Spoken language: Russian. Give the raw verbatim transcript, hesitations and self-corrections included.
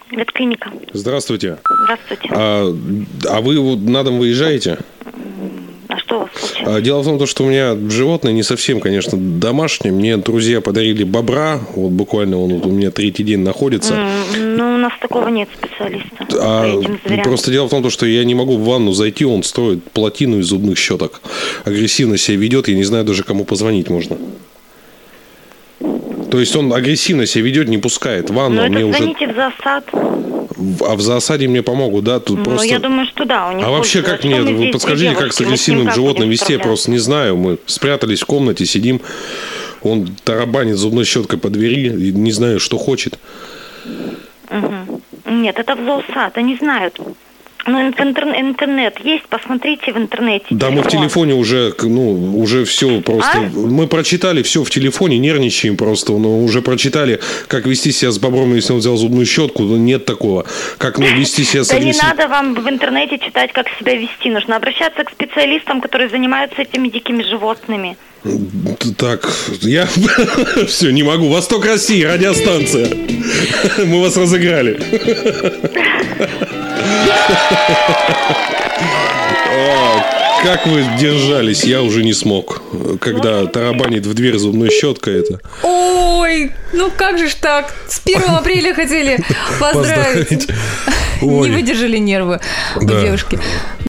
Ветклиника. Здравствуйте. Здравствуйте. А, а вы вот на дом выезжаете? А что у вас случилось? А, дело в том, что у меня животное не совсем, конечно, домашнее. Мне друзья подарили бобра. Вот буквально он вот у меня третий день находится. Mm, ну, у нас такого нет специалиста А, по этим зверям. просто дело в том, что я не могу в ванну зайти. Он строит плотину из зубных щеток. Агрессивно себя ведет. Я не знаю даже, кому позвонить можно. То есть он агрессивно себя ведет, не пускает в ванну. Ну, это мне звоните уже... в зоосад. А в зоосаде мне помогут, да? Тут Ну, просто... я думаю, что да. У них А вообще, польза. как Что мне, мы вы здесь, подскажите, девушки, как с мы агрессивным ним как животным будем вести, я просто не знаю. Мы спрятались в комнате, сидим, он тарабанит зубной щеткой по двери, и не знаю, что хочет. Угу. Нет, это в зоосад, они знают. Ну, интернет, интернет есть, посмотрите в интернете. Да, телефон. мы в телефоне уже, ну, уже все просто. А? Мы прочитали все в телефоне, нервничаем просто. Ну, уже прочитали, как вести себя с бобром, если он взял зубную щетку. Ну, нет такого. Как, ну, вести себя с Да не агрессивным... надо вам в интернете читать, как себя вести. Нужно обращаться к специалистам, которые занимаются этими дикими животными. Так, я все, не могу. Восток России, радиостанция. Мы вас разыграли. Как вы держались, я уже не смог. Когда тарабанит в дверь зубной щеткой это. Ой, ну как же ж так? С первого апреля хотели поздравить. Не выдержали нервы у девушки.